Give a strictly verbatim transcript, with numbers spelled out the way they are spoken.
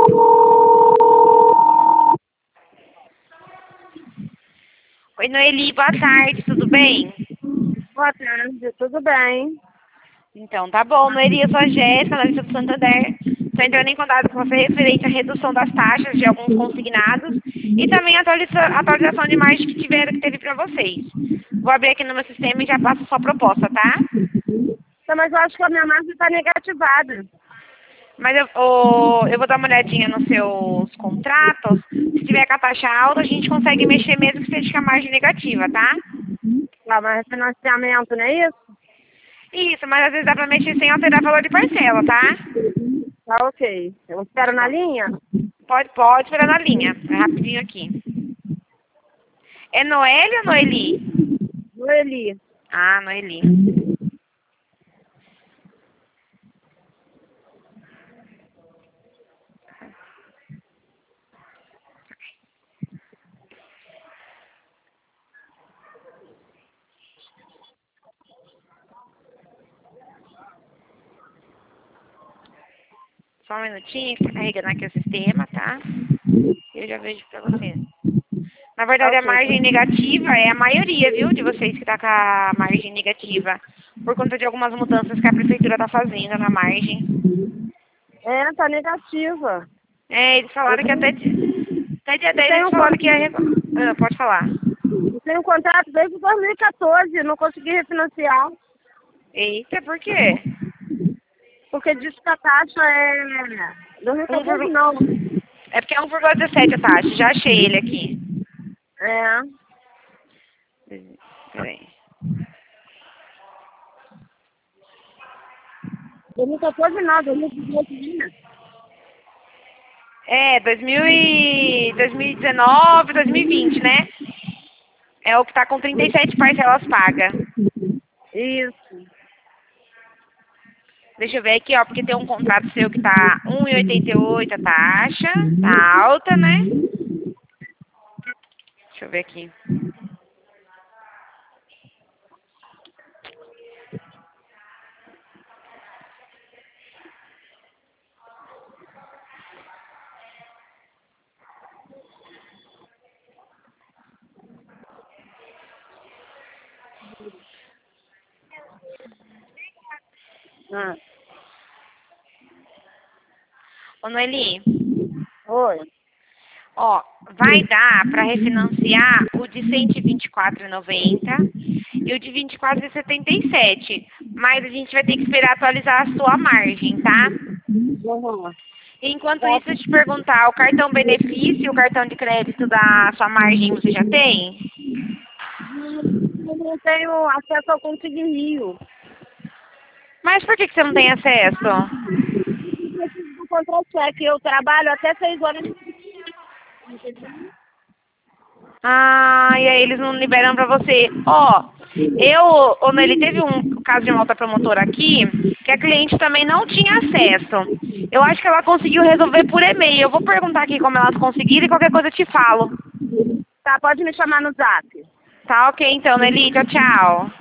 Oi, Noeli, boa tarde, tudo bem? Boa tarde, tudo bem? Então, tá bom. Noeli, eu sou a Jéssica, analista do Santander. Estou entrando em contato com você referente à redução das taxas de alguns consignados e também a atualiza- atualização de margem que tiveram, que teve para vocês. Vou abrir aqui no meu sistema e já passo a sua proposta, tá? Tá, mas eu acho que a minha margem está negativada. Mas eu, ô, eu vou dar uma olhadinha nos seus contratos. Se tiver com a taxa alta, a gente consegue mexer mesmo que seja com a margem negativa, tá? Tá, mas financiamento, não é isso? Isso, mas às vezes dá pra mexer sem alterar valor de parcela, tá? Tá, ok. Eu espero na linha? Pode, pode esperar na linha. É rapidinho aqui. É Noeli ou Noeli? Noeli. Ah, Noeli. Só um minutinho que tá carregando aqui o sistema, tá? Eu já vejo pra você. Na verdade, a Ok. margem negativa é a maioria, viu, de vocês que tá com a margem negativa. Por conta de algumas mudanças que a prefeitura tá fazendo na margem. É, tá negativa. É, eles Eu falaram que até, tenho, di- até dia eu dez eles tenho, um, falaram que ia... con- reco- Ah, pode falar. eu tenho um contrato desde dois mil e quatorze, não consegui refinanciar, Eita, por quê? porque diz que a taxa é... Um dois mil e quatorze vírgula- não. É porque é um vírgula dezessete a taxa. Já achei ele aqui. É. Peraí. dois mil e quatorze não, dois mil e dezoito. É, dois mil e... dois mil e dezenove, dois mil e vinte, né? É o que tá com trinta e sete parcelas pagas. Isso. Deixa eu ver aqui, ó, porque tem um contrato seu que tá um vírgula oitenta e oito a taxa. Tá alta, né? Deixa eu ver aqui. Ah. Ô, Noeli, Oi. ó, vai dar para refinanciar o de cento e vinte e quatro reais e noventa centavos e o de vinte e quatro reais e setenta e sete centavos. Mas a gente vai ter que esperar atualizar a sua margem, tá? Uhum. Enquanto isso, eu te perguntar, o cartão benefício e o cartão de crédito da sua margem você já tem? Eu não tenho acesso ao consignio. Mas por que, que você não tem acesso? Eu preciso do contra-cheque. Eu trabalho até seis horas. Ah, e aí eles não liberam pra você. Ó, eu, ô, Nelly, teve um caso de uma outra promotora aqui, que a cliente também não tinha acesso. Eu acho que ela conseguiu resolver por e-mail. Eu vou perguntar aqui como elas conseguiram e qualquer coisa eu te falo. Tá, pode me chamar no zap. Tá ok então, Nelly. Tchau, tchau.